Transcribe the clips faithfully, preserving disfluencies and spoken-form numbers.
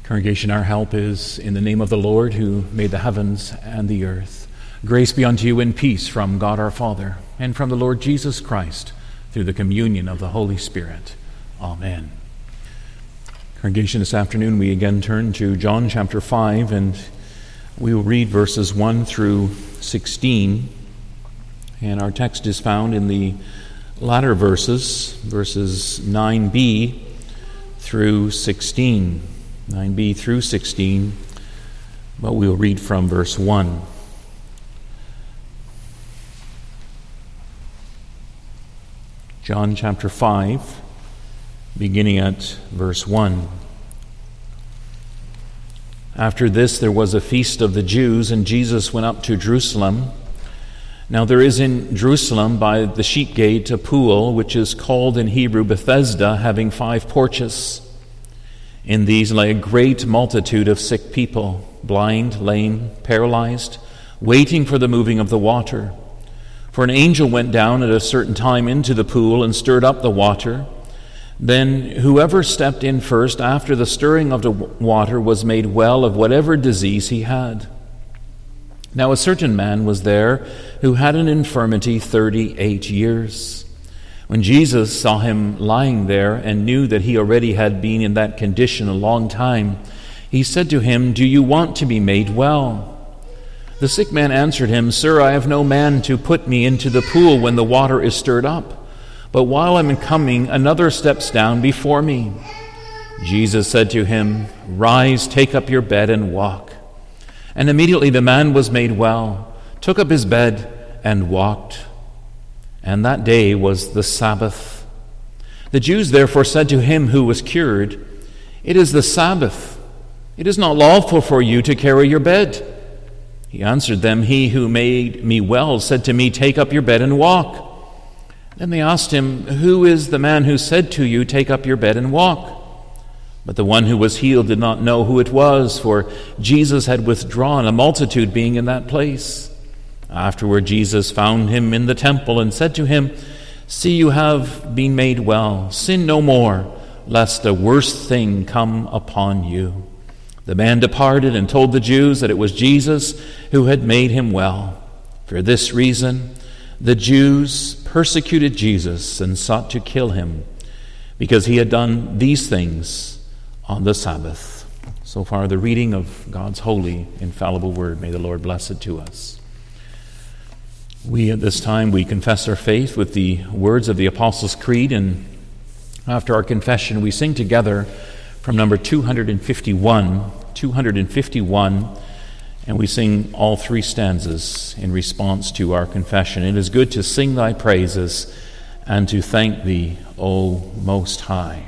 Congregation, our help is in the name of the Lord who made the heavens and the earth. Grace be unto you and peace from God our Father and from the Lord Jesus Christ through the communion of the Holy Spirit. Amen. Congregation, this afternoon we again turn to John chapter five, and we will read verses one through sixteen. And our text is found in the latter verses, verses nine b through sixteen. nine b through sixteen, but we'll read from verse one. John chapter five, beginning at verse one. After this there was a feast of the Jews, and Jesus went up to Jerusalem. Now there is in Jerusalem by the sheep gate a pool, which is called in Hebrew Bethesda, having five porches. In these lay a great multitude of sick people, blind, lame, paralyzed, waiting for the moving of the water. For an angel went down at a certain time into the pool and stirred up the water. Then whoever stepped in first after the stirring of the water was made well of whatever disease he had. Now a certain man was there who had an infirmity thirty-eight years. When Jesus saw him lying there and knew that he already had been in that condition a long time, he said to him, "Do you want to be made well?" The sick man answered him, "Sir, I have no man to put me into the pool when the water is stirred up. But while I am coming, another steps down before me." Jesus said to him, "Rise, take up your bed and walk." And immediately the man was made well, took up his bed and walked. And that day was the Sabbath. The Jews therefore said to him who was cured, "It is the Sabbath. It is not lawful for you to carry your bed." He answered them, "He who made me well said to me, 'Take up your bed and walk.'" Then they asked him, "Who is the man who said to you, 'Take up your bed and walk'?" But the one who was healed did not know who it was, for Jesus had withdrawn, a multitude being in that place. Afterward Jesus found him in the temple and said to him, "See, you have been made well. Sin no more, lest a worse thing come upon you." The man departed and told the Jews that it was Jesus who had made him well. For this reason, the Jews persecuted Jesus and sought to kill him, because he had done these things on the Sabbath. So far, the reading of God's holy, infallible word. May the Lord bless it to us. We, at this time, we confess our faith with the words of the Apostles' Creed, and after our confession, we sing together from number two fifty-one, two fifty-one, and we sing all three stanzas in response to our confession. It is good to sing thy praises and to thank thee, O Most High.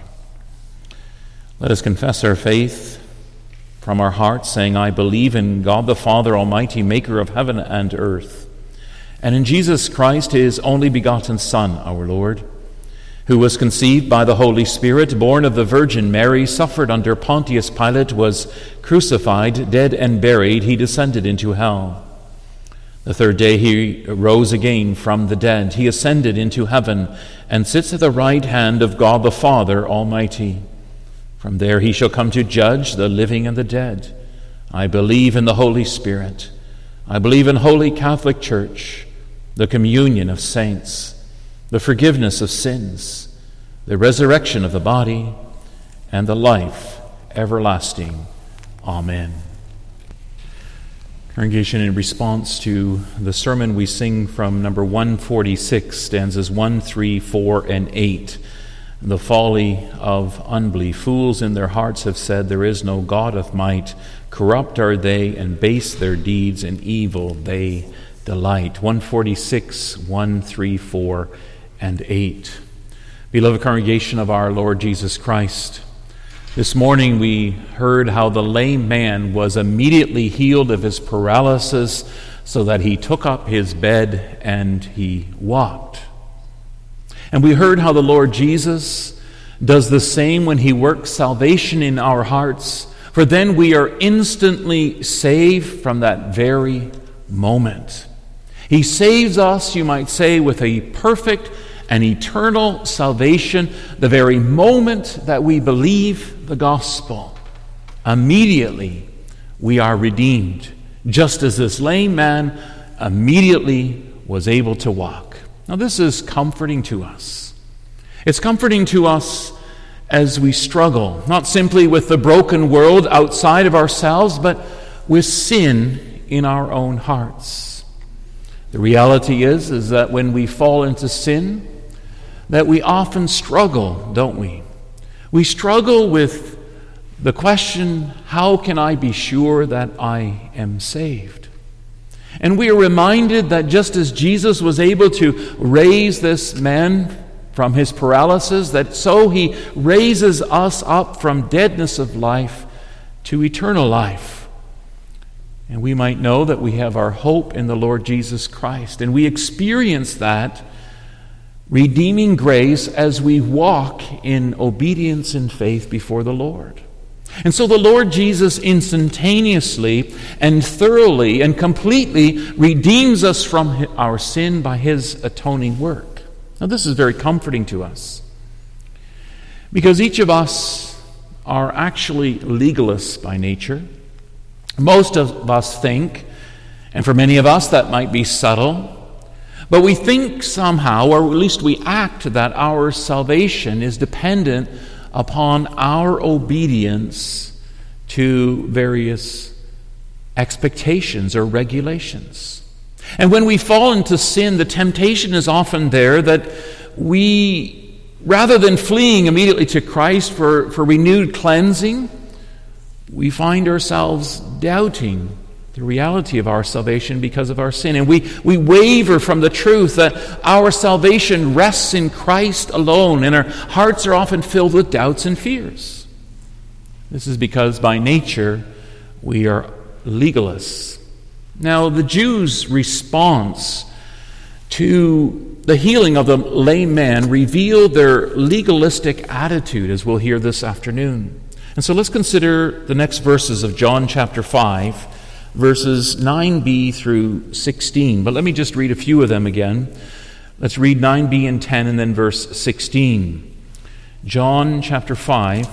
Let us confess our faith from our hearts, saying, "I believe in God the Father Almighty, maker of heaven and earth, and in Jesus Christ, his only begotten Son, our Lord, who was conceived by the Holy Spirit, born of the Virgin Mary, suffered under Pontius Pilate, was crucified, dead and buried. He descended into hell. The third day he rose again from the dead. He ascended into heaven and sits at the right hand of God the Father Almighty. From there he shall come to judge the living and the dead. I believe in the Holy Spirit. I believe in Holy Catholic Church, the communion of saints, the forgiveness of sins, the resurrection of the body, and the life everlasting. Amen." Congregation, in response to the sermon, we sing from number one forty-six, stanzas one, three, four, and eight. The folly of unbelief. Fools in their hearts have said, "There is no God of might. Corrupt are they, and base their deeds, and evil they delight." one forty-six, one, three, four, and eight. Beloved congregation of our Lord Jesus Christ, this morning we heard how the lame man was immediately healed of his paralysis, so that he took up his bed and he walked. And we heard how the Lord Jesus does the same when he works salvation in our hearts, for then we are instantly saved from that very moment. He saves us, you might say, with a perfect and eternal salvation the very moment that we believe the gospel. immediately we are redeemed, just as this lame man immediately was able to walk. Now this is comforting to us. It's comforting to us as we struggle, not simply with the broken world outside of ourselves, but with sin in our own hearts. The reality is, is that when we fall into sin, that we often struggle, don't we? We struggle with the question, how can I be sure that I am saved? And we are reminded that just as Jesus was able to raise this man from his paralysis, that so he raises us up from deadness of life to eternal life. And we might know that we have our hope in the Lord Jesus Christ. And we experience that redeeming grace as we walk in obedience and faith before the Lord. And so the Lord Jesus instantaneously and thoroughly and completely redeems us from our sin by his atoning work. Now this is very comforting to us, because each of us are actually legalists by nature. Most of us think, and for many of us that might be subtle, but we think somehow, or at least we act, that our salvation is dependent upon our obedience to various expectations or regulations. And when we fall into sin, the temptation is often there that we, rather than fleeing immediately to Christ for, for renewed cleansing, we find ourselves doubting the reality of our salvation because of our sin. And we, we waver from the truth that our salvation rests in Christ alone, and our hearts are often filled with doubts and fears. This is because by nature we are legalists. Now, the Jews' response to the healing of the lame man revealed their legalistic attitude, as we'll hear this afternoon. And so let's consider the next verses of John chapter five, verses nine b through sixteen. But let me just read a few of them again. Let's read nine b and ten, and then verse sixteen. John chapter five,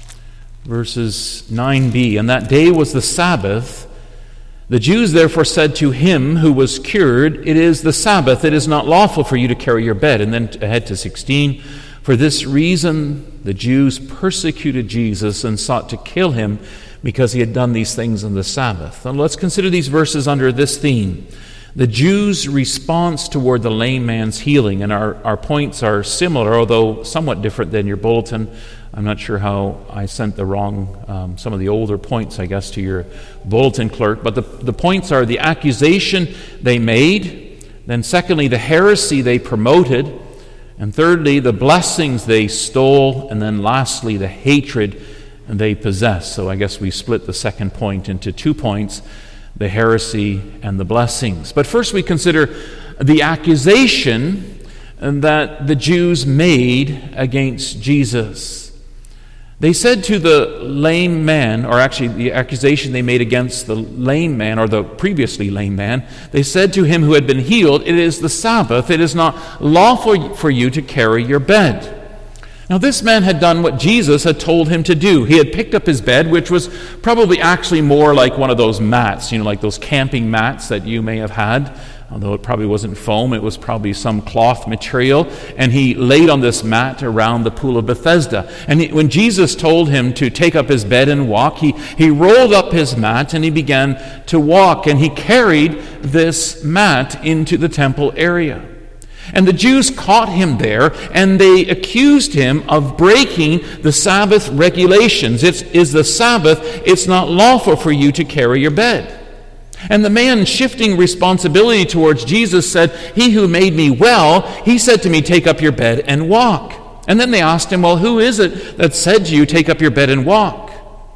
verses nine b. And that day was the Sabbath. The Jews therefore said to him who was cured, "It is the Sabbath, it is not lawful for you to carry your bed." And then ahead to sixteen. For this reason the Jews persecuted Jesus and sought to kill him, because he had done these things on the Sabbath. Now let's consider these verses under this theme: the Jews' response toward the lame man's healing. And our, our points are similar, although somewhat different than your bulletin. I'm not sure how I sent the wrong, um, some of the older points, I guess, to your bulletin clerk. But the, the points are the accusation they made, then secondly, the heresy they promoted, and thirdly, the blessings they stole, and then lastly, the hatred they possess. So I guess we split the second point into two points: the heresy and the blessings. But first we consider the accusation that the Jews made against Jesus. They said to the lame man, or actually the accusation they made against the lame man, or the previously lame man, they said to him who had been healed, "It is the Sabbath, it is not lawful for you to carry your bed." Now this man had done what Jesus had told him to do. He had picked up his bed, which was probably actually more like one of those mats, you know, like those camping mats that you may have had. Although it probably wasn't foam, it was probably some cloth material. And he laid on this mat around the pool of Bethesda. And he, when Jesus told him to take up his bed and walk, he, he rolled up his mat and he began to walk. And he carried this mat into the temple area. And the Jews caught him there, and they accused him of breaking the Sabbath regulations. It is the Sabbath, it's not lawful for you to carry your bed. And the man, shifting responsibility towards Jesus, said, "He who made me well, he said to me, 'Take up your bed and walk.'" And then they asked him, "Well, who is it that said to you, 'Take up your bed and walk'?"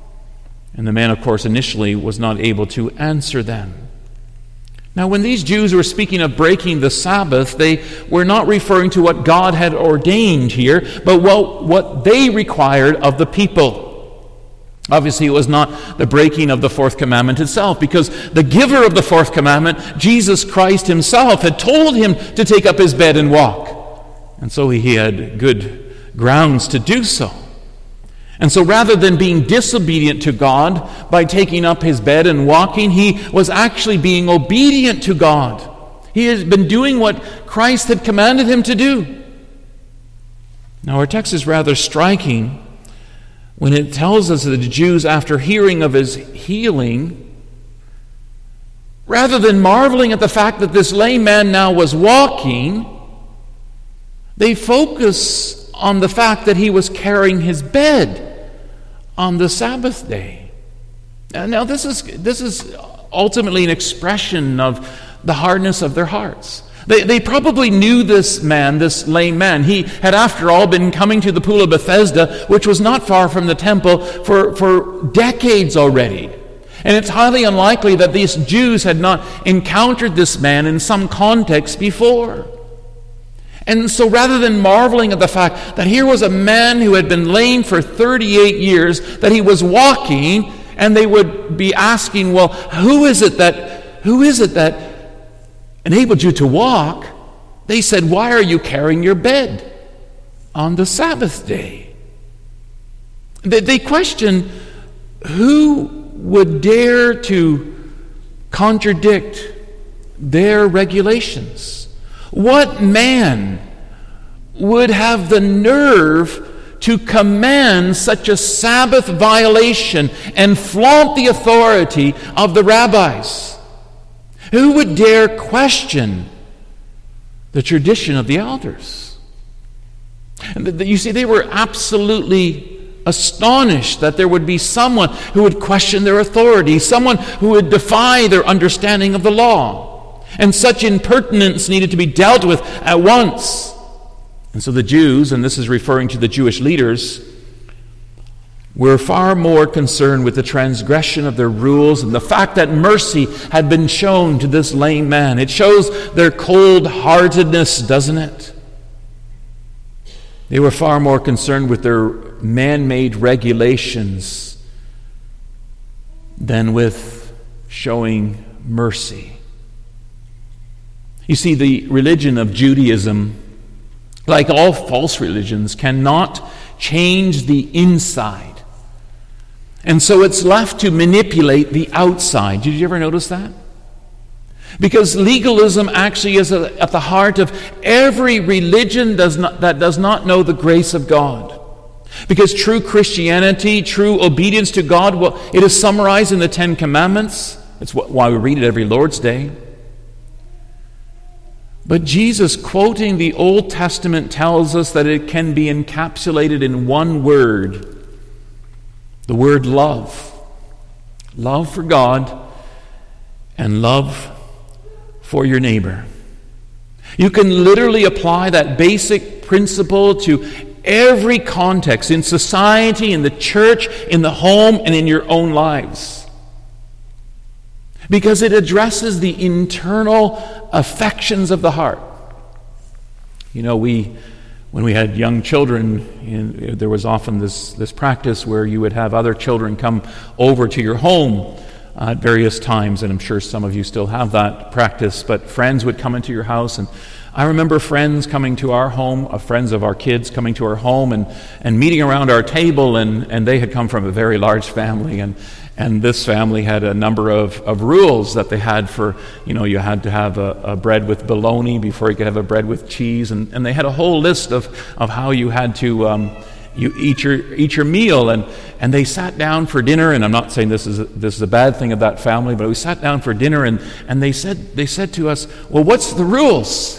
And the man, of course, initially was not able to answer them. Now, when these Jews were speaking of breaking the Sabbath, they were not referring to what God had ordained here, but what, what they required of the people. Obviously, it was not the breaking of the fourth commandment itself, because the giver of the fourth commandment, Jesus Christ himself, had told him to take up his bed and walk. And so he had good grounds to do so. And so rather than being disobedient to God by taking up his bed and walking, he was actually being obedient to God. He has been doing what Christ had commanded him to do. Now our text is rather striking when it tells us that the Jews, after hearing of his healing, rather than marveling at the fact that this lame man now was walking, they focus on the fact that he was carrying his bed on the Sabbath day. Now this is this is ultimately an expression of the hardness of their hearts. They, they probably knew this man, this lame man. He had, after all, been coming to the pool of Bethesda, which was not far from the temple, for, for decades already. And it's highly unlikely that these Jews had not encountered this man in some context before. And so rather than marveling at the fact that here was a man who had been lame for thirty-eight years, that he was walking, and they would be asking, well, who is it that, who is it that enabled you to walk? They said, why are you carrying your bed on the Sabbath day? They, they questioned who would dare to contradict their regulations. What man would have the nerve to command such a Sabbath violation and flaunt the authority of the rabbis? Who would dare question the tradition of the elders? And you see, they were absolutely astonished that there would be someone who would question their authority, someone who would defy their understanding of the law. And such impertinence needed to be dealt with at once. And so the Jews, and this is referring to the Jewish leaders, were far more concerned with the transgression of their rules and the fact that mercy had been shown to this lame man. It shows their cold-heartedness, doesn't it? They were far more concerned with their man-made regulations than with showing mercy. You see, the religion of Judaism, like all false religions, cannot change the inside. And so it's left to manipulate the outside. Did you ever notice that? Because legalism actually is at the heart of every religion does not, that does not know the grace of God. Because true Christianity, true obedience to God, well, it is summarized in the Ten Commandments. It's why we read it every Lord's Day. But Jesus, quoting the Old Testament, tells us that it can be encapsulated in one word. The word love. Love for God and love for your neighbor. You can literally apply that basic principle to every context, in society, in the church, in the home, and in your own lives. Because it addresses the internal affections of the heart. You know, we... When we had young children, in, there was often this, this practice where you would have other children come over to your home uh, at various times, and I'm sure some of you still have that practice, but friends would come into your house, and I remember friends coming to our home, uh, friends of our kids coming to our home and, and meeting around our table, and, and they had come from a very large family, and And this family had a number of, of rules that they had for, you know, you had to have a, a bread with bologna before you could have a bread with cheese. And, and they had a whole list of, of how you had to um, you eat your eat your meal. And, and they sat down for dinner. And I'm not saying this is a, this is a bad thing of that family, but we sat down for dinner and, and they said they said to us, well, what's the rules?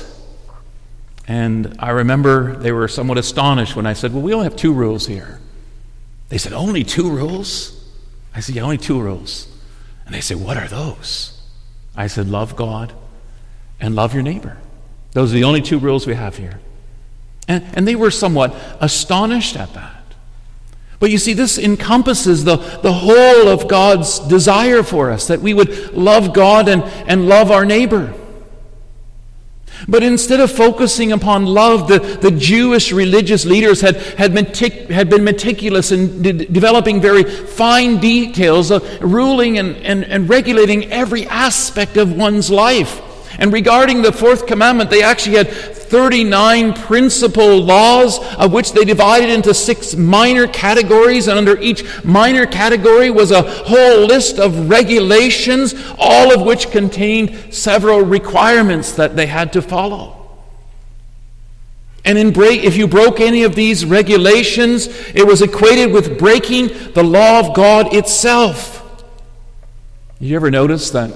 And I remember they were somewhat astonished when I said, well, we only have two rules here. They said, only two rules? I said, yeah, only two rules. And they said, what are those? I said, love God and love your neighbor. Those are the only two rules we have here. And, and they were somewhat astonished at that. But you see, this encompasses the, the whole of God's desire for us, that we would love God and, and love our neighbor. But instead of focusing upon love, the, the Jewish religious leaders had, had, metic, had been meticulous in de- developing very fine details of ruling and, and, and regulating every aspect of one's life. And regarding the fourth commandment, they actually had thirty-nine principal laws, of which they divided into six minor categories, and under each minor category was a whole list of regulations, all of which contained several requirements that they had to follow. And in break, if you broke any of these regulations, it was equated with breaking the law of God itself. You ever notice that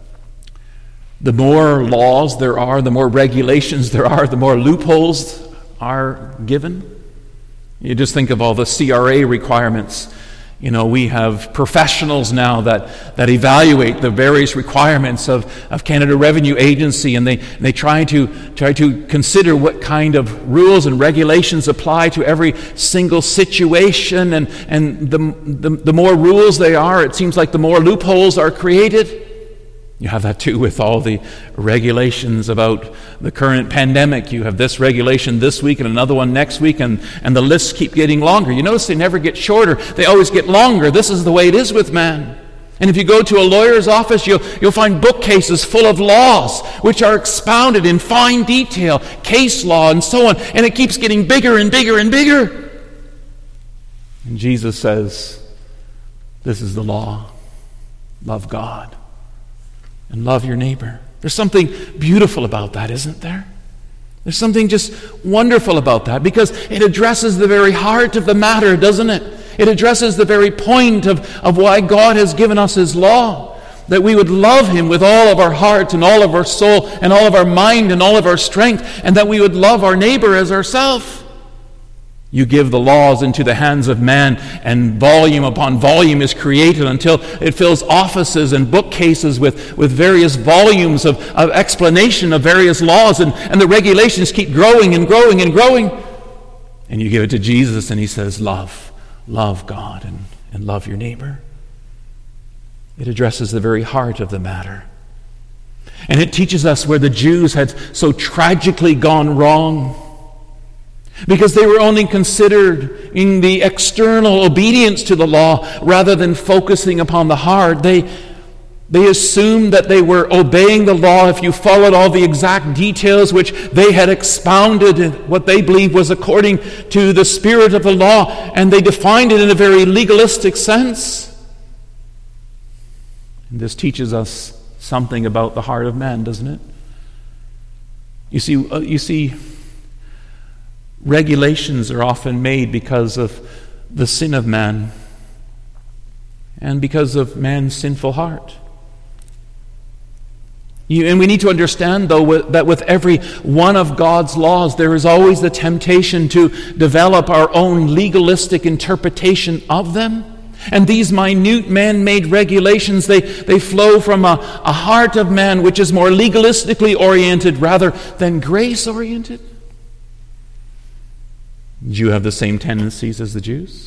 the more laws there are, the more regulations there are, the more loopholes are given? You just think of all the C R A requirements. You know, we have professionals now that, that evaluate the various requirements of, of Canada Revenue Agency, and they, they try to try to consider what kind of rules and regulations apply to every single situation, and, and the, the, the more rules they are, it seems like the more loopholes are created. You have that too with all the regulations about the current pandemic. You have this regulation this week and another one next week, and, and the lists keep getting longer. You notice they never get shorter. They always get longer. This is the way it is with man. And if you go to a lawyer's office, you'll, you'll find bookcases full of laws which are expounded in fine detail, case law and so on, and it keeps getting bigger and bigger and bigger. And Jesus says, this is the law. Love God and love your neighbor. There's something beautiful about that, isn't there? There's something just wonderful about that, because it addresses the very heart of the matter, doesn't it? It addresses the very point of, of why God has given us His law, that we would love Him with all of our heart and all of our soul and all of our mind and all of our strength, and that we would love our neighbor as ourselves. You give the laws into the hands of man, and volume upon volume is created until it fills offices and bookcases with, with various volumes of, of explanation of various laws, and, and the regulations keep growing and growing and growing. And you give it to Jesus, and He says, love, love God and, and love your neighbor. It addresses the very heart of the matter. And it teaches us where the Jews had so tragically gone wrong, because they were only considering the external obedience to the law rather than focusing upon the heart. They, they assumed that they were obeying the law if you followed all the exact details which they had expounded, what they believed was according to the spirit of the law, and they defined it in a very legalistic sense. And this teaches us something about the heart of man, doesn't it? You see, uh, you see, regulations are often made because of the sin of man and because of man's sinful heart. You, and we need to understand, though, that with every one of God's laws, there is always the temptation to develop our own legalistic interpretation of them. And these minute man-made regulations, they, they flow from a, a heart of man which is more legalistically oriented rather than grace-oriented. Do you have the same tendencies as the Jews?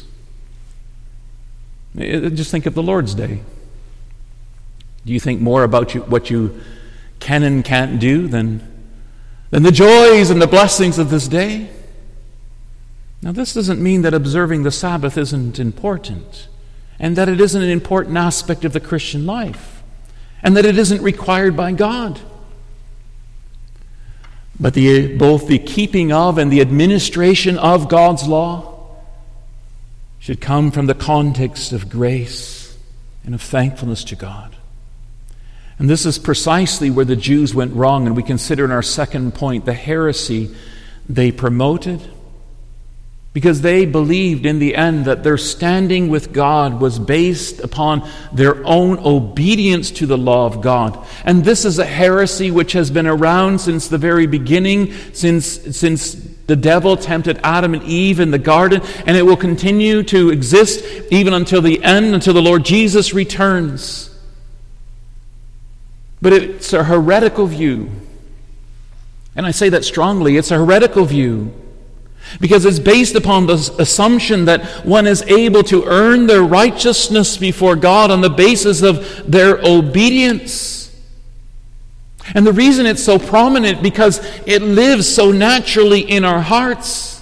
Just think of the Lord's Day. Do you think more about you, what you can and can't do than, than the joys and the blessings of this day? Now, this doesn't mean that observing the Sabbath isn't important, and that it isn't an important aspect of the Christian life, and that it isn't required by God. But the, both the keeping of and the administration of God's law should come from the context of grace and of thankfulness to God. And this is precisely where the Jews went wrong, and we consider in our second point the heresy they promoted, because they believed in the end that their standing with God was based upon their own obedience to the law of God. And this is a heresy which has been around since the very beginning, since, since the devil tempted Adam and Eve in the garden, and it will continue to exist even until the end, until the Lord Jesus returns. But it's a heretical view. And I say that strongly. It's a heretical view, because it's based upon the assumption that one is able to earn their righteousness before God on the basis of their obedience. And the reason it's so prominent, because it lives so naturally in our hearts.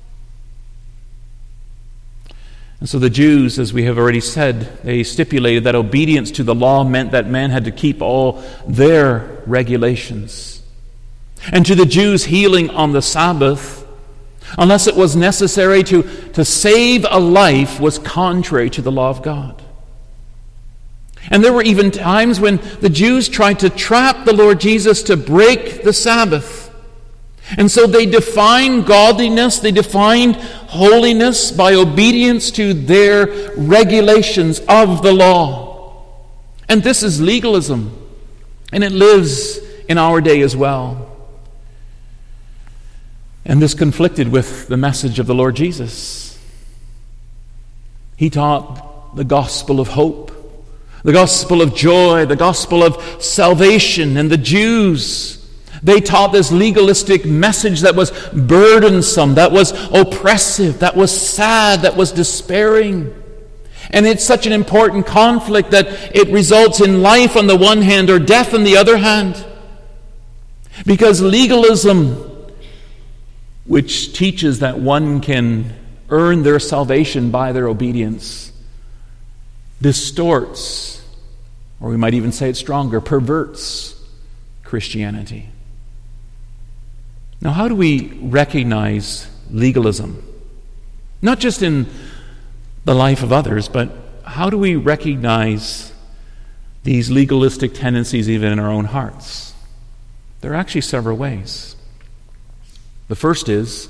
And so the Jews, as we have already said, they stipulated that obedience to the law meant that man had to keep all their regulations. And to the Jews, healing on the Sabbath, unless it was necessary to, to save a life, was contrary to the law of God. And there were even times when the Jews tried to trap the Lord Jesus to break the Sabbath. And so they defined godliness, they defined holiness by obedience to their regulations of the law. And this is legalism, and it lives in our day as well. And this conflicted with the message of the Lord Jesus. He taught the gospel of hope, the gospel of joy, the gospel of salvation. And the Jews, they taught this legalistic message that was burdensome, that was oppressive, that was sad, that was despairing. And it's such an important conflict that it results in life on the one hand or death on the other hand. Because legalism, which teaches that one can earn their salvation by their obedience, distorts, or we might even say it stronger, perverts Christianity. Now, how do we recognize legalism? Not just in the life of others, but how do we recognize these legalistic tendencies even in our own hearts? There are actually several ways. The first is,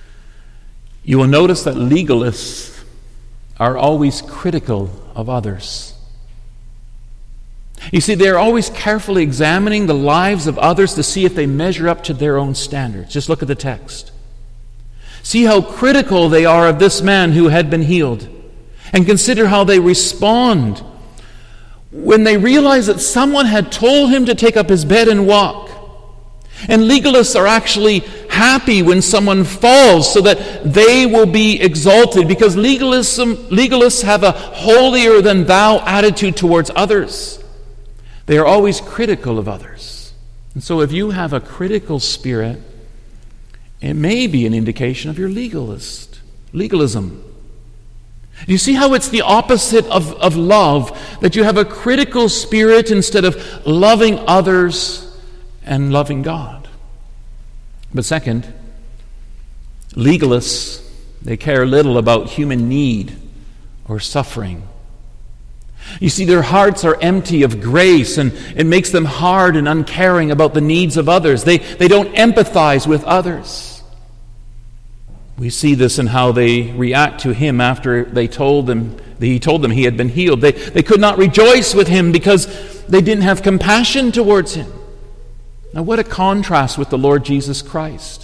you will notice that legalists are always critical of others. You see, they're always carefully examining the lives of others to see if they measure up to their own standards. Just look at the text. See how critical they are of this man who had been healed. And consider how they respond when they realize that someone had told him to take up his bed and walk. And legalists are actually happy when someone falls so that they will be exalted, because legalism, legalists have a holier-than-thou attitude towards others. They are always critical of others. And so if you have a critical spirit, it may be an indication of your legalist, legalism. You see how it's the opposite of, of love, that you have a critical spirit instead of loving others and loving God. But second, legalists, they care little about human need or suffering. You see, their hearts are empty of grace, and it makes them hard and uncaring about the needs of others. They, they don't empathize with others. We see this in how they react to him after they told them, he told them he had been healed. They, they could not rejoice with him because they didn't have compassion towards him. Now, what a contrast with the Lord Jesus Christ.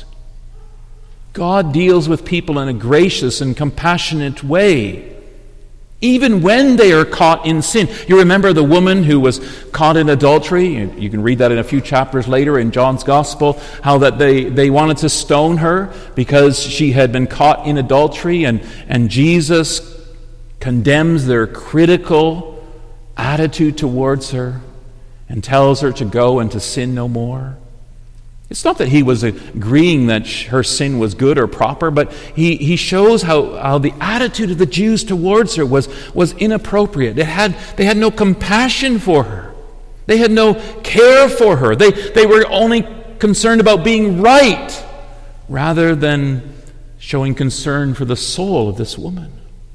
God deals with people in a gracious and compassionate way, even when they are caught in sin. You remember the woman who was caught in adultery? You can read that in a few chapters later in John's Gospel, how that they, they wanted to stone her because she had been caught in adultery, and, and Jesus condemns their critical attitude towards her and tells her to go and to sin no more. It's not that he was agreeing that her sin was good or proper, but he, he shows how, how the attitude of the Jews towards her was, was inappropriate. It had, they had no compassion for her. They had no care for her. They, they were only concerned about being right rather than showing concern for the soul of this woman.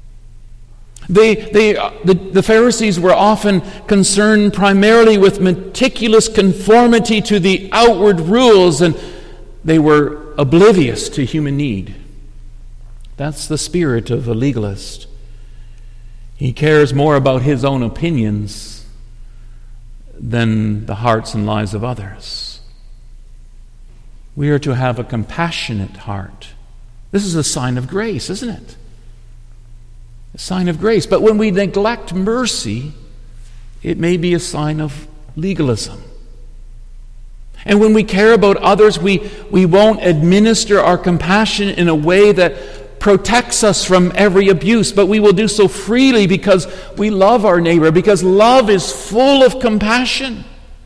They, they, the, the Pharisees were often concerned primarily with meticulous conformity to the outward rules, and they were oblivious to human need. That's the spirit of a legalist. He cares more about his own opinions than the hearts and lives of others. We are to have a compassionate heart. This is a sign of grace, isn't it? A sign of grace. But when we neglect mercy, it may be a sign of legalism. And when we care about others, we, we won't administer our compassion in a way that protects us from every abuse, but we will do so freely because we love our neighbor, because love is full of compassion.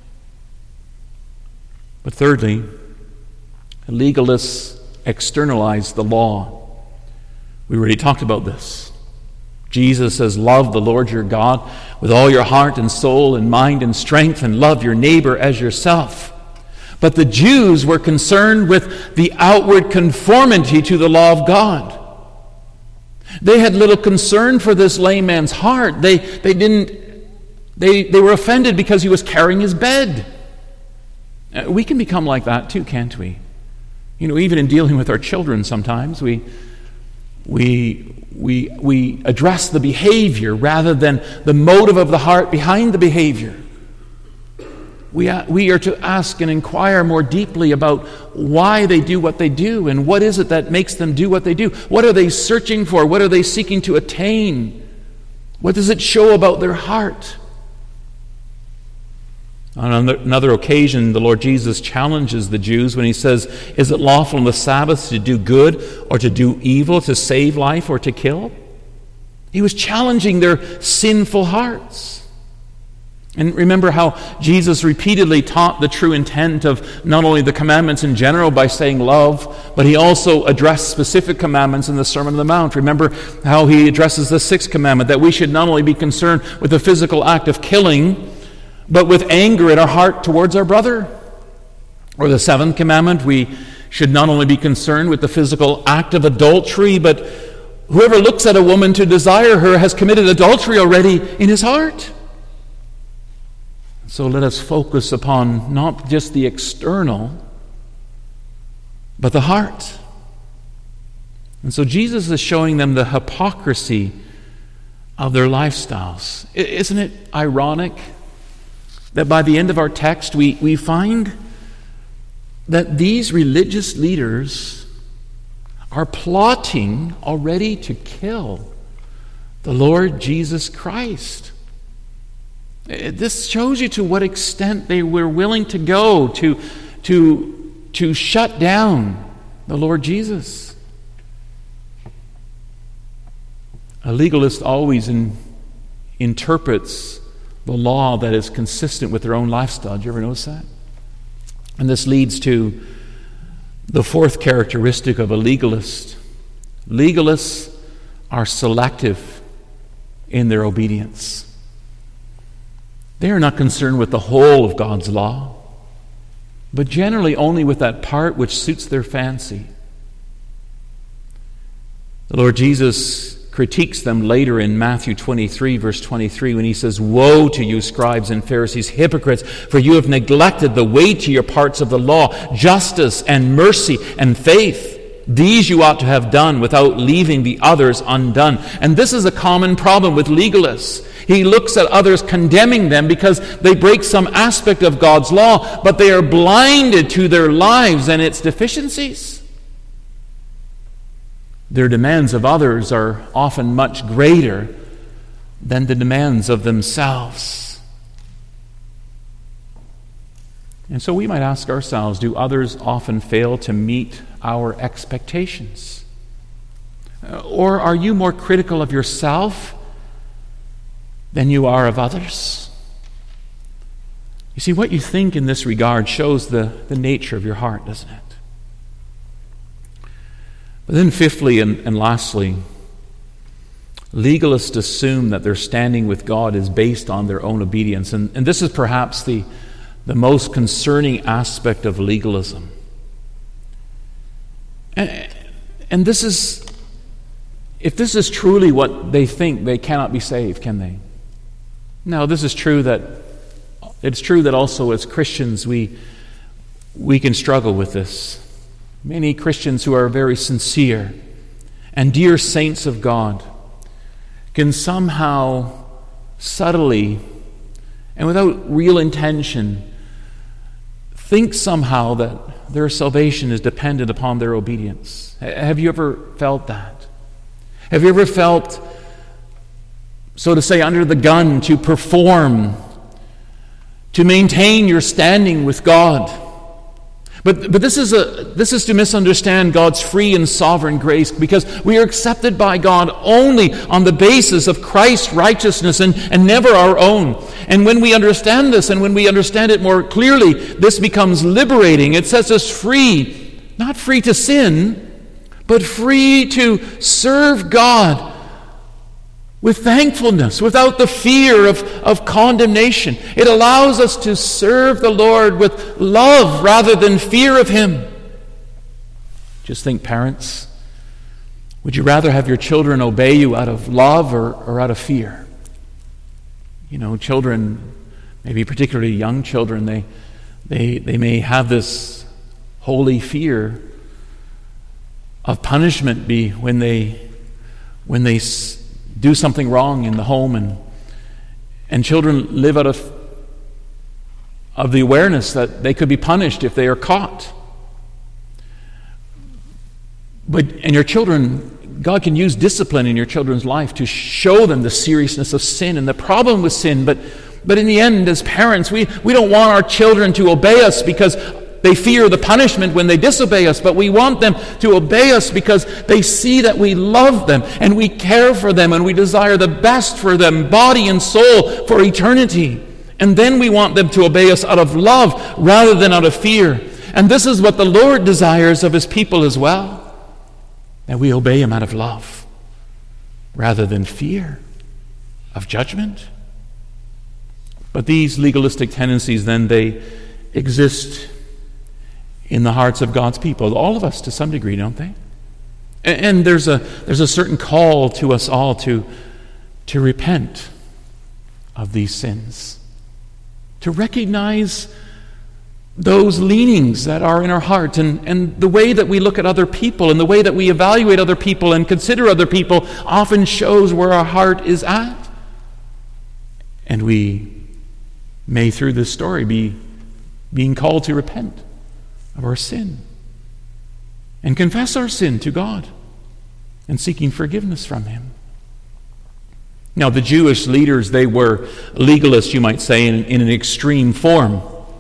But thirdly, legalists externalize the law. We already talked about this. Jesus says, love the Lord your God with all your heart and soul and mind and strength, and love your neighbor as yourself. But the Jews were concerned with the outward conformity to the law of God. They had little concern for this lame man's heart. They, they didn't, they, they were offended because he was carrying his bed. Uh, we can become like that too, can't we? You know, even in dealing with our children sometimes, we, we, we, we address the behavior rather than the motive of the heart behind the behavior. We, we are to ask and inquire more deeply about why they do what they do and what is it that makes them do what they do. What are they searching for? What are they seeking to attain? What does it show about their heart? On another occasion, the Lord Jesus challenges the Jews when he says, "Is it lawful on the Sabbath to do good or to do evil, to save life or to kill?" He was challenging their sinful hearts. And remember how Jesus repeatedly taught the true intent of not only the commandments in general by saying love, but he also addressed specific commandments in the Sermon on the Mount. Remember how he addresses the sixth commandment, that we should not only be concerned with the physical act of killing, but with anger in our heart towards our brother. Or the seventh commandment, we should not only be concerned with the physical act of adultery, but whoever looks at a woman to desire her has committed adultery already in his heart. So let us focus upon not just the external, but the heart. And so Jesus is showing them the hypocrisy of their lifestyles. Isn't it ironic that by the end of our text we, we find that these religious leaders are plotting already to kill the Lord Jesus Christ? This shows you to what extent they were willing to go to, to, to shut down the Lord Jesus. A legalist always in, interprets the law that is consistent with their own lifestyle. Do you ever notice that? And this leads to the fourth characteristic of a legalist. Legalists are selective in their obedience. They are not concerned with the whole of God's law, but generally only with that part which suits their fancy. The Lord Jesus critiques them later in Matthew twenty-three, verse twenty-three, when he says, "Woe to you, scribes and Pharisees, hypocrites, for you have neglected the weightier parts of the law, justice and mercy and faith. These you ought to have done without leaving the others undone." And this is a common problem with legalists. He looks at others condemning them because they break some aspect of God's law, but they are blinded to their lives and its deficiencies. Their demands of others are often much greater than the demands of themselves. And so we might ask ourselves, do others often fail to meet our expectations? Or are you more critical of yourself than you are of others? You see, what you think in this regard shows the, the nature of your heart, doesn't it? But then fifthly and, and lastly, legalists assume that their standing with God is based on their own obedience. And, and this is perhaps the, the most concerning aspect of legalism. And, and this is, if this is truly what they think, they cannot be saved, can they? Now, this is true that, it's true that also as Christians we, we can struggle with this. Many Christians who are very sincere and dear saints of God can somehow subtly and without real intention think somehow that their salvation is dependent upon their obedience. Have you ever felt that? Have you ever felt, so to say, under the gun to perform, to maintain your standing with God? But, but this is a this is to misunderstand God's free and sovereign grace, because we are accepted by God only on the basis of Christ's righteousness and, and never our own. And when we understand this, and when we understand it more clearly, this becomes liberating. It sets us free, not free to sin, but free to serve God with thankfulness, without the fear of, of condemnation. It allows us to serve the Lord with love rather than fear of Him. Just think, parents, would you rather have your children obey you out of love or, or out of fear? You know, children, maybe particularly young children, they, they, they may have this holy fear of punishment be when they when they s- do something wrong in the home, and and children live out of of the awareness that they could be punished if they are caught. But and your children, God can use discipline in your children's life to show them the seriousness of sin and the problem with sin. But but in the end, as parents, we, we don't want our children to obey us because they fear the punishment when they disobey us, but we want them to obey us because they see that we love them and we care for them and we desire the best for them, body and soul, for eternity. And then we want them to obey us out of love rather than out of fear. And this is what the Lord desires of His people as well, that we obey Him out of love rather than fear of judgment. But these legalistic tendencies, then, they exist in the hearts of God's people, all of us to some degree, don't they? And, and there's a there's a certain call to us all to to repent of these sins, to recognize those leanings that are in our heart, and, and the way that we look at other people and the way that we evaluate other people and consider other people often shows where our heart is at. And we may, through this story, be being called to repent of our sin and confess our sin to God and seeking forgiveness from Him. Now, the Jewish leaders, they were legalists, you might say, in, in an extreme form.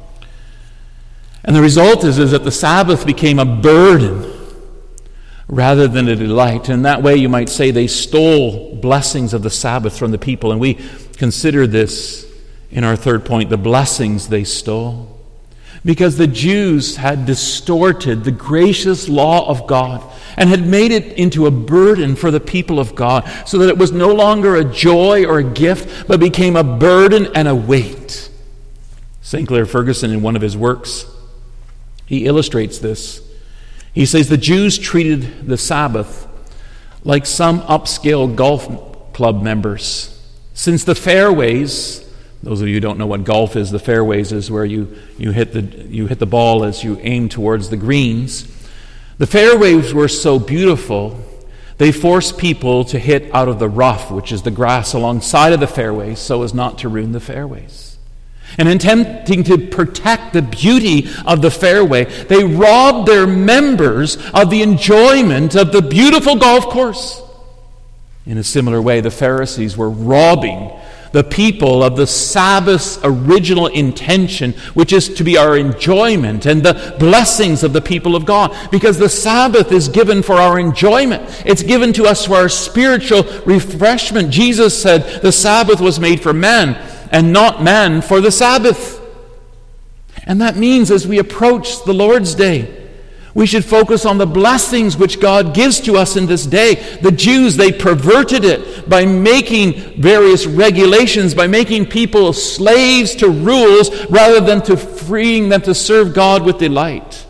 And the result is, is that the Sabbath became a burden rather than a delight. And that way, you might say, they stole blessings of the Sabbath from the people. And we consider this in our third point, the blessings they stole. Because the Jews had distorted the gracious law of God and had made it into a burden for the people of God, so that it was no longer a joy or a gift, but became a burden and a weight. Saint Clair Ferguson, in one of his works, he illustrates this. He says the Jews treated the Sabbath like some upscale golf club members, since the fairways, those of you who don't know what golf is, the fairways is where you, you hit the you hit the ball as you aim towards the greens. The fairways were so beautiful, they forced people to hit out of the rough, which is the grass alongside of the fairways, so as not to ruin the fairways. And in attempting to protect the beauty of the fairway, they robbed their members of the enjoyment of the beautiful golf course. In a similar way, the Pharisees were robbing the people of the Sabbath's original intention, which is to be our enjoyment and the blessings of the people of God. Because the Sabbath is given for our enjoyment. It's given to us for our spiritual refreshment. Jesus said the Sabbath was made for man, and not man for the Sabbath. And that means as we approach the Lord's Day, we should focus on the blessings which God gives to us in this day. The Jews, they perverted it by making various regulations, by making people slaves to rules rather than to freeing them to serve God with delight.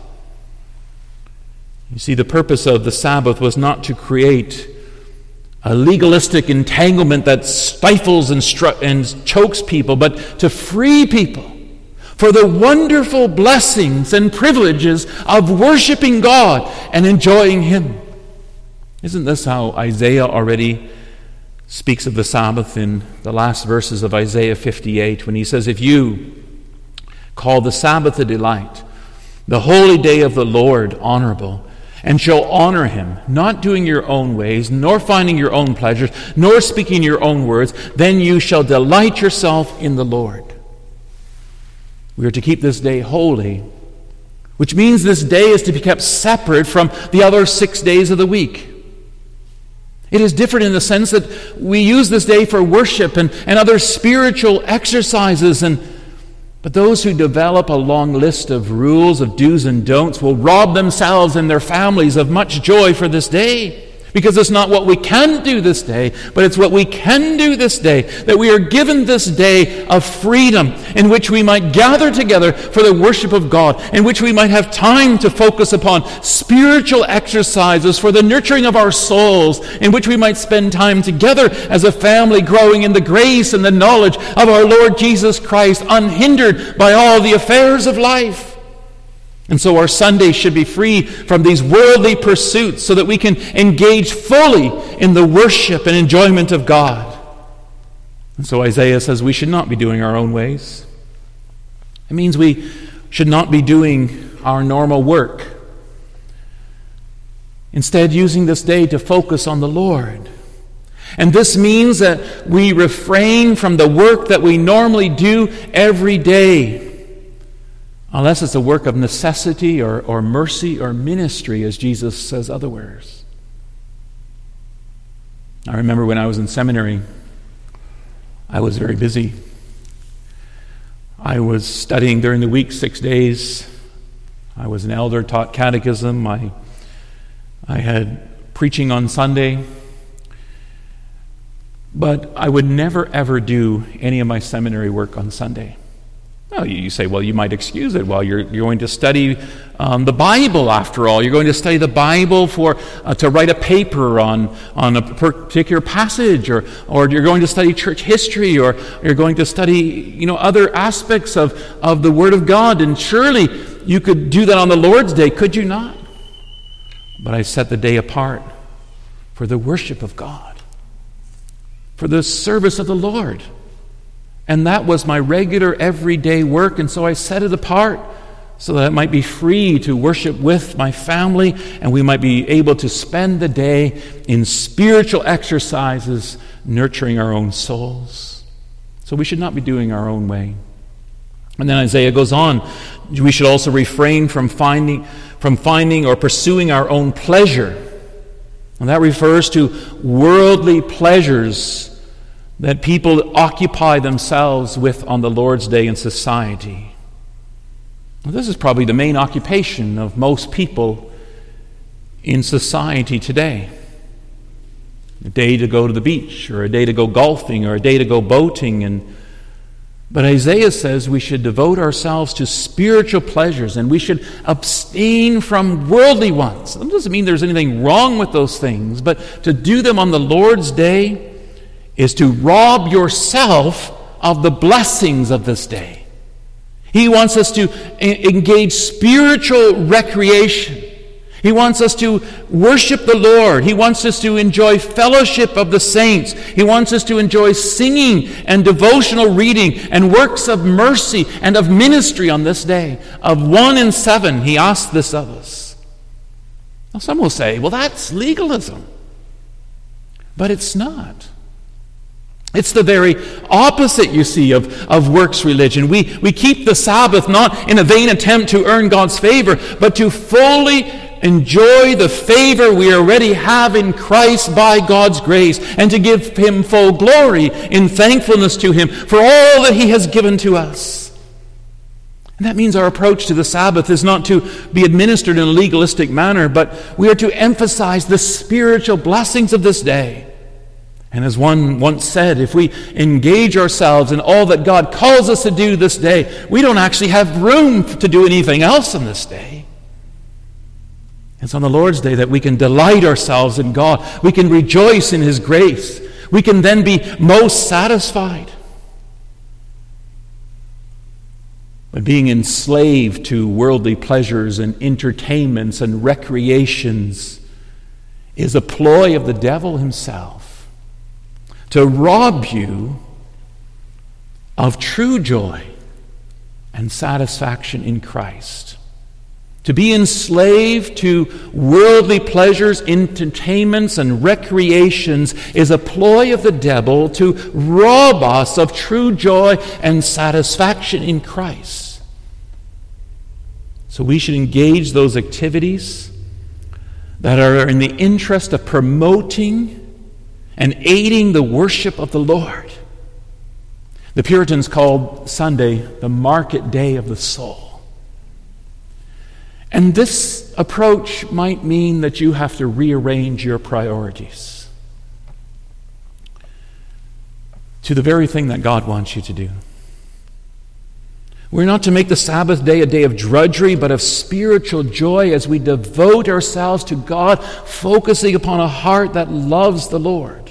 You see, the purpose of the Sabbath was not to create a legalistic entanglement that stifles and, stru- and chokes people, but to free people for the wonderful blessings and privileges of worshiping God and enjoying Him. Isn't this how Isaiah already speaks of the Sabbath in the last verses of Isaiah fifty-eight, when he says, "If you call the Sabbath a delight, the holy day of the Lord honorable, and shall honor Him, not doing your own ways, nor finding your own pleasures, nor speaking your own words, then you shall delight yourself in the Lord." We are to keep this day holy, which means this day is to be kept separate from the other six days of the week. It is different in the sense that we use this day for worship and, and other spiritual exercises, and but those who develop a long list of rules, of do's and don'ts, will rob themselves and their families of much joy for this day, Because it's not what we can do this day, but it's what we can do this day. That we are given this day of freedom in which we might gather together for the worship of God, in which we might have time to focus upon spiritual exercises for the nurturing of our souls, in which we might spend time together as a family growing in the grace and the knowledge of our Lord Jesus Christ, unhindered by all the affairs of life. And so our Sunday should be free from these worldly pursuits so that we can engage fully in the worship and enjoyment of God. And so Isaiah says we should not be doing our own ways. It means we should not be doing our normal work. Instead, using this day to focus on the Lord. And this means that we refrain from the work that we normally do every day, unless it's a work of necessity or, or mercy or ministry, as Jesus says otherwise. I remember when I was in seminary, I was very busy. I was studying during the week six days. I was an elder, taught catechism. I, I had preaching on Sunday. But I would never, ever do any of my seminary work on Sunday. Well, you say, well, you might excuse it. Well, you're, you're going to study um, the Bible, after all. You're going to study the Bible for uh, to write a paper on, on a particular passage, or, or you're going to study church history, or you're going to study, you know, other aspects of, of the Word of God. And surely you could do that on the Lord's Day, could you not? But I set the day apart for the worship of God, for the service of the Lord. And that was my regular everyday work, and so I set it apart so that it might be free to worship with my family, and we might be able to spend the day in spiritual exercises, nurturing our own souls. So we should not be doing our own way. And then Isaiah goes on, we should also refrain from finding, from finding or pursuing our own pleasure. And that refers to worldly pleasures that people occupy themselves with on the Lord's Day in society. Well, this is probably the main occupation of most people in society today. A day to go to the beach, or a day to go golfing, or a day to go boating. And but Isaiah says we should devote ourselves to spiritual pleasures, and we should abstain from worldly ones. That doesn't mean there's anything wrong with those things, but to do them on the Lord's Day is to rob yourself of the blessings of this day. He wants us to engage spiritual recreation. He wants us to worship the Lord. He wants us to enjoy fellowship of the saints. He wants us to enjoy singing and devotional reading and works of mercy and of ministry on this day. Of one in seven, he asks this of us. Now some will say, well, that's legalism. But it's not. It's the very opposite, you see, of, of works religion. We, we keep the Sabbath not in a vain attempt to earn God's favor, but to fully enjoy the favor we already have in Christ by God's grace, and to give Him full glory in thankfulness to Him for all that He has given to us. And that means our approach to the Sabbath is not to be administered in a legalistic manner, but we are to emphasize the spiritual blessings of this day. And as one once said, if we engage ourselves in all that God calls us to do this day, we don't actually have room to do anything else on this day. It's on the Lord's Day that we can delight ourselves in God. We can rejoice in His grace. We can then be most satisfied. But being enslaved to worldly pleasures and entertainments and recreations is a ploy of the devil himself to rob you of true joy and satisfaction in Christ. To be enslaved to worldly pleasures, entertainments, and recreations is a ploy of the devil to rob us of true joy and satisfaction in Christ. So we should engage those activities that are in the interest of promoting and aiding the worship of the Lord. The Puritans called Sunday the market day of the soul. And this approach might mean that you have to rearrange your priorities to the very thing that God wants you to do. We're not to make the Sabbath day a day of drudgery, but of spiritual joy as we devote ourselves to God, focusing upon a heart that loves the Lord.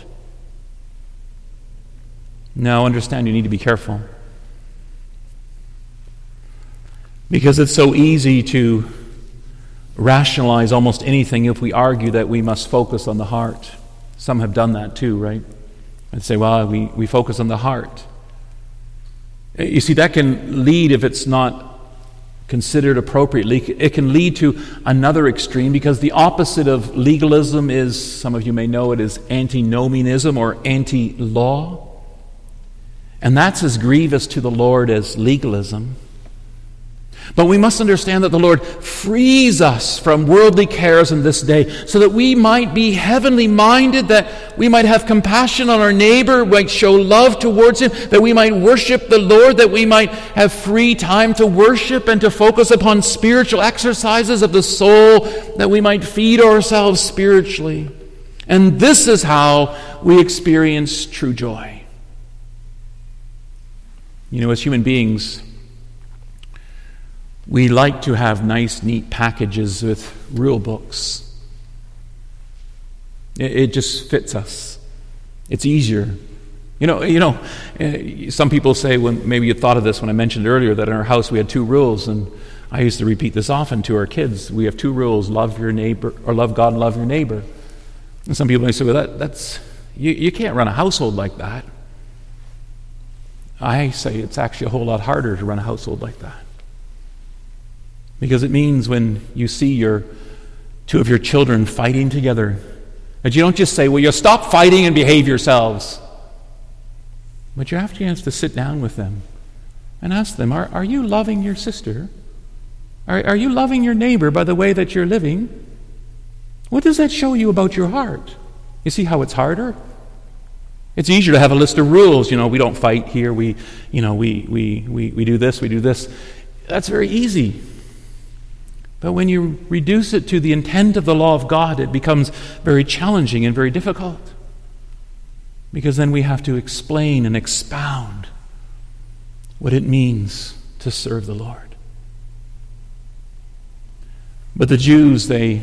Now, understand, you need to be careful, because it's so easy to rationalize almost anything if we argue that we must focus on the heart. Some have done that too, right? And say, well, we, we focus on the heart. You see, that can lead, if it's not considered appropriately, it can lead to another extreme, because the opposite of legalism is, some of you may know it as antinomianism or anti-law. And that's as grievous to the Lord as legalism. But we must understand that the Lord frees us from worldly cares in this day so that we might be heavenly minded, that we might have compassion on our neighbor, might show love towards him, that we might worship the Lord, that we might have free time to worship and to focus upon spiritual exercises of the soul, that we might feed ourselves spiritually. And this is how we experience true joy. You know, as human beings, we like to have nice, neat packages with rule books. It, it just fits us. It's easier. You know, you know. Some people say, when maybe you thought of this when I mentioned earlier that in our house we had two rules, and I used to repeat this often to our kids. We have two rules: love your neighbor, or love God and love your neighbor. And some people may say, "Well, that, that's you, you can't run a household like that." I say it's actually a whole lot harder to run a household like that. Because it means when you see your two of your children fighting together, that you don't just say, well, you stop fighting and behave yourselves. But you have to, you have to sit down with them and ask them, are, are you loving your sister? Are, are you loving your neighbor by the way that you're living? What does that show you about your heart? You see how it's harder? It's easier to have a list of rules. You know, we don't fight here. We, you know, we, we, we, we do this, we do this. That's very easy. But when you reduce it to the intent of the law of God, it becomes very challenging and very difficult. Because then we have to explain and expound what it means to serve the Lord. But the Jews, they,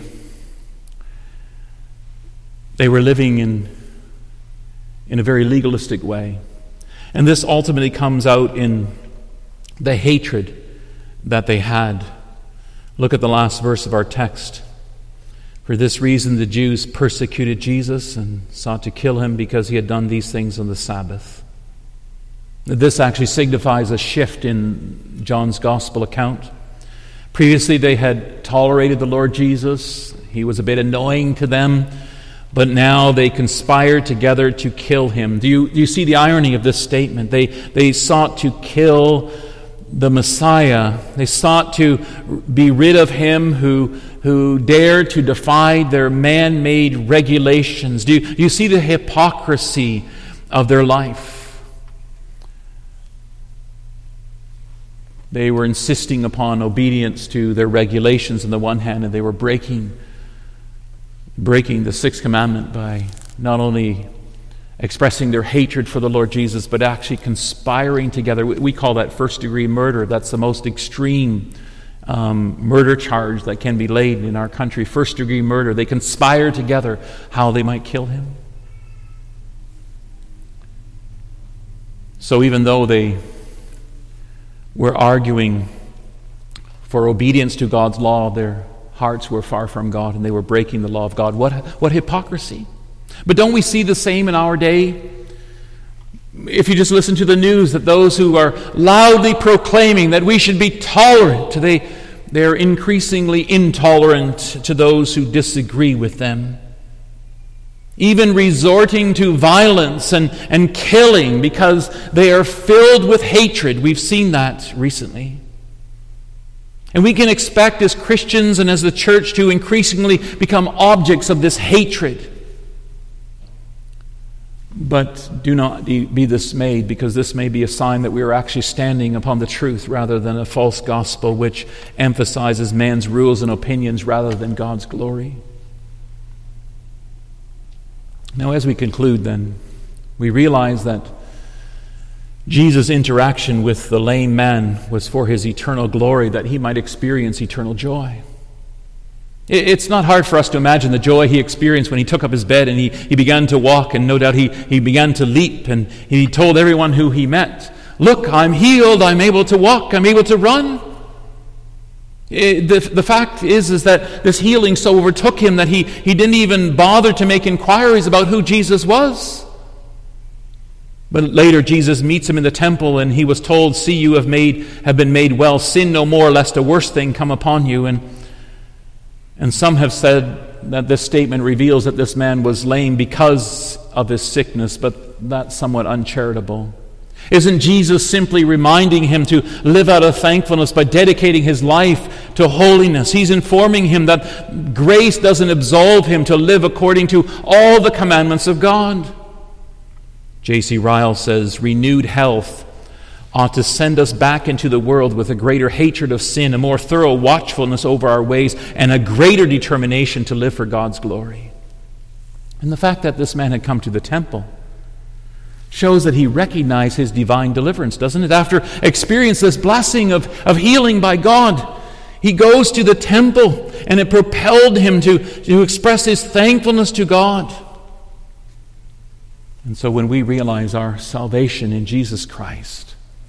they were living in, in a very legalistic way. And this ultimately comes out in the hatred that they had. Look at the last verse of our text. For this reason the Jews persecuted Jesus and sought to kill him because he had done these things on the Sabbath. This actually signifies a shift in John's gospel account. Previously they had tolerated the Lord Jesus. He was a bit annoying to them. But now they conspired together to kill him. Do you, do you see the irony of this statement? They, they sought to kill the Messiah. They sought to be rid of him who, who dared to defy their man-made regulations. Do you, do you see the hypocrisy of their life? They were insisting upon obedience to their regulations on the one hand, and they were breaking, breaking the sixth commandment by not only expressing their hatred for the Lord Jesus, but actually conspiring together. We call that first-degree murder. That's the most extreme um, murder charge that can be laid in our country. First-degree murder. They conspire together how they might kill him. So even though they were arguing for obedience to God's law, their hearts were far from God, and they were breaking the law of God. What, what hypocrisy! But don't we see the same in our day? If you just listen to the news, that those who are loudly proclaiming that we should be tolerant, they, they're increasingly intolerant to those who disagree with them. Even resorting to violence and, and killing because they are filled with hatred. We've seen that recently. And we can expect as Christians and as the church to increasingly become objects of this hatred. But do not be dismayed, because this may be a sign that we are actually standing upon the truth rather than a false gospel which emphasizes man's rules and opinions rather than God's glory. Now, as we conclude, then, we realize that Jesus' interaction with the lame man was for his eternal glory, that he might experience eternal joy. It's not hard for us to imagine the joy he experienced when he took up his bed and he, he began to walk, and no doubt he, he began to leap, and he told everyone who he met, "Look, I'm healed, I'm able to walk, I'm able to run." It, the, the fact is, is that this healing so overtook him that he, he didn't even bother to make inquiries about who Jesus was. But later Jesus meets him in the temple, and he was told, "See, you have made have been made well. Sin no more, lest a worse thing come upon you." And And some have said that this statement reveals that this man was lame because of his sickness, but that's somewhat uncharitable. Isn't Jesus simply reminding him to live out of thankfulness by dedicating his life to holiness? He's informing him that grace doesn't absolve him to live according to all the commandments of God. J C Ryle says, "Renewed health ought to send us back into the world with a greater hatred of sin, a more thorough watchfulness over our ways, and a greater determination to live for God's glory." And the fact that this man had come to the temple shows that he recognized his divine deliverance, doesn't it? After experiencing this blessing of, of healing by God, he goes to the temple, and it propelled him to, to express his thankfulness to God. And so when we realize our salvation in Jesus Christ,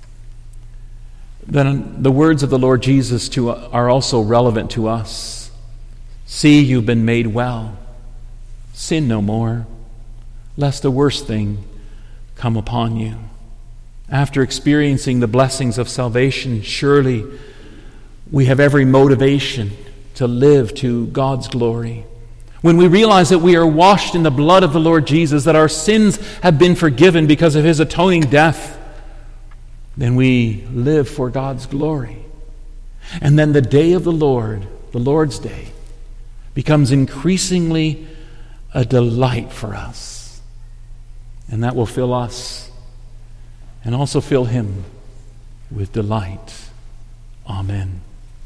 then the words of the Lord Jesus to, are also relevant to us. "See, you've been made well. Sin no more, lest a worse thing come upon you." After experiencing the blessings of salvation, surely we have every motivation to live to God's glory. When we realize that we are washed in the blood of the Lord Jesus, that our sins have been forgiven because of his atoning death, then we live for God's glory. And then the day of the Lord, the Lord's day, becomes increasingly a delight for us. And that will fill us and also fill him with delight. Amen.